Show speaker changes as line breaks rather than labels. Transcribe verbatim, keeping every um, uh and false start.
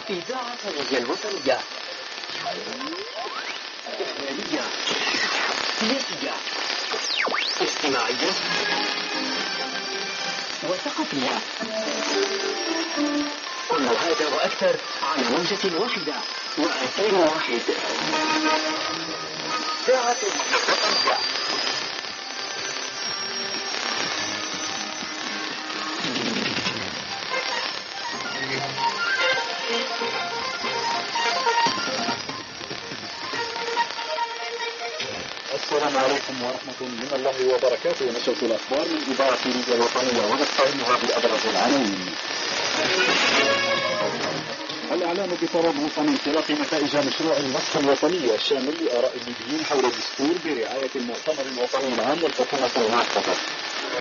إذاعة الرؤية الوطنية، إخبارية، سياسية، اجتماعية وثقافية، كل هذا وأكثر على موجة واحدة وأثير واحد. إذاعة الرؤية الوطنية.
السلام عليكم ورحمة من الله وبركاته. نشرة الأخبار من إذاعة الرؤية الوطنية ونستعينها بأبرز العناوين. الإعلام بفرض وطني انطلاق نتائج مشروع النص الوطني الشامل لآراء الليبيين حول الدستور برعاية المؤتمر الوطني العام والحكومة المؤقتة.